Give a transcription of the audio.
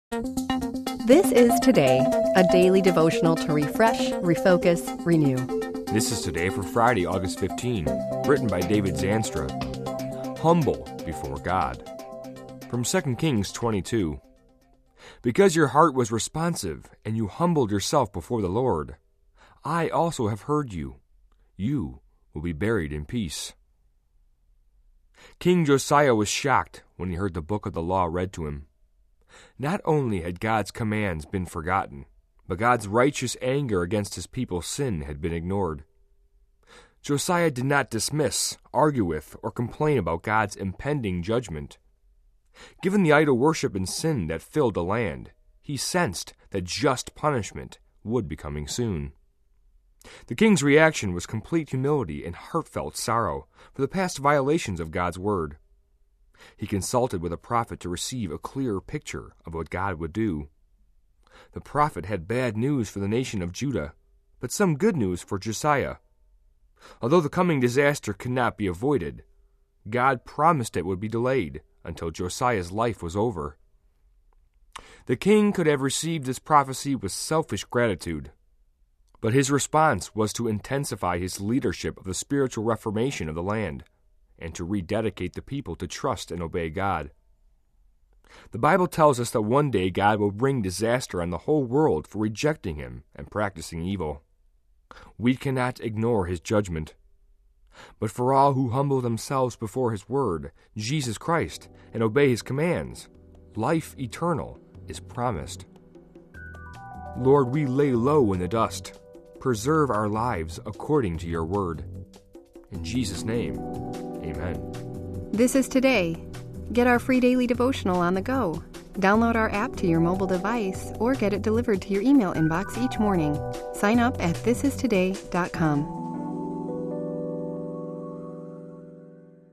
This is Today, a daily devotional to refresh, refocus, renew. This is Today for Friday, August 15, written by David Zanstra. Humble before God. From 2 Kings 22. Because your heart was responsive, and you humbled yourself before the Lord, I also have heard you. You will be buried in peace. King Josiah was shocked when he heard the book of the law read to him. Not only had God's commands been forgotten, but God's righteous anger against his people's sin had been ignored. Josiah did not dismiss, argue with, or complain about God's impending judgment. Given the idol worship and sin that filled the land, he sensed that just punishment would be coming soon. The king's reaction was complete humility and heartfelt sorrow for the past violations of God's word. He consulted with a prophet to receive a clearer picture of what God would do. The prophet had bad news for the nation of Judah, but some good news for Josiah. Although the coming disaster could not be avoided, God promised it would be delayed until Josiah's life was over. The king could have received this prophecy with selfish gratitude, but his response was to intensify his leadership of the spiritual reformation of the land, and to rededicate the people to trust and obey God. The Bible tells us that one day God will bring disaster on the whole world for rejecting him and practicing evil. We cannot ignore his judgment. But for all who humble themselves before his word, Jesus Christ, and obey his commands, life eternal is promised. Lord, we lay low in the dust. Preserve our lives according to your word. In Jesus' name, amen. This is Today. Get our free daily devotional on the go. Download our app to your mobile device or get it delivered to your email inbox each morning. Sign up at thisistoday.com.